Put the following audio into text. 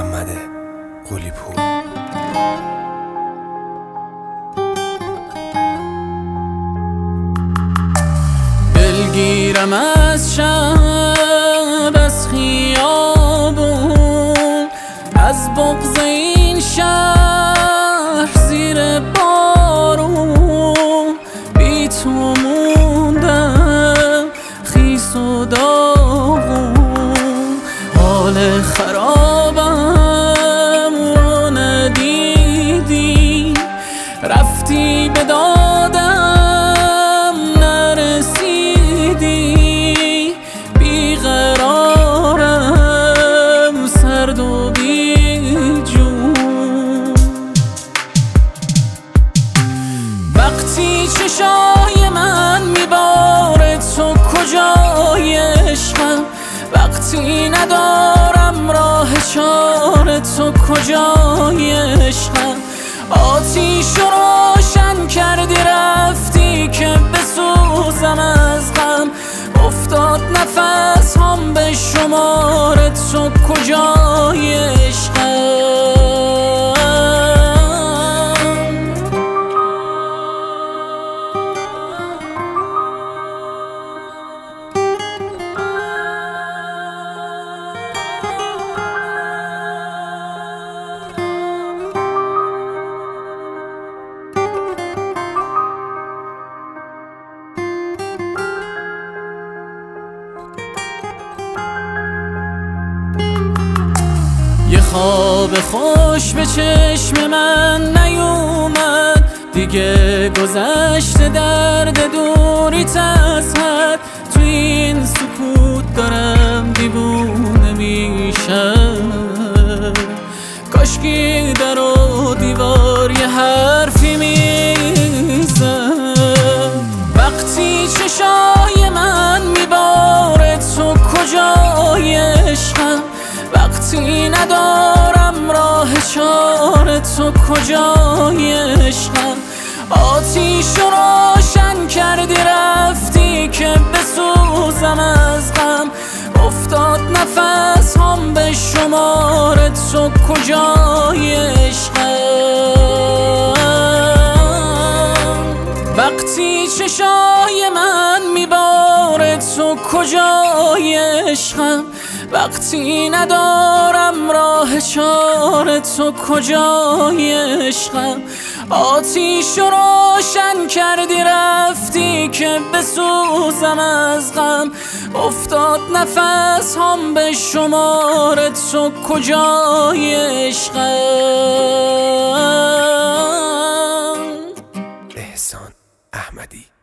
محمد قلی‌پور. دلگیرم از شب، از خیابون، از بغض این شهر زیر بارون. بی تو موندم خیس و داغون، حال خرابم رو ندیدی، رفتی به دادم نرسیدی. بیقرارم سرد و بی جون، وقتی چشای من میباره تو کجای عشقم، وقتی ندارم راه چاره تو کجای عشقم. آتیش روشن کردی رفتی که بسوزم از غم، افتاد نفس هم به شمار تو کجای عشقم. یه خواب خوش به چشم من نیومد دیگه، گذشته درد دوریت از حد. تو این سکوت دارم دیوونه میشم، کاشکی در و دیوار یه حرفی میزد. وقتی چشای من میباره تو کجای عشقم، وقتی ندارم راه چاره تو کجای عشقم. آتیش روشن کردی رفتی که بسوزم از غم، افتاد نفس هم به شمار تو کجای عشقم. وقتی چشای من میباره تو کجای عشقم، وقتی ندارم راه چاره تو کجای عشقم. آتیش روشن کردی رفتی که بسوزم از غم، افتاد نفس هم به شمار تو کجای عشقم. احسان احمدی.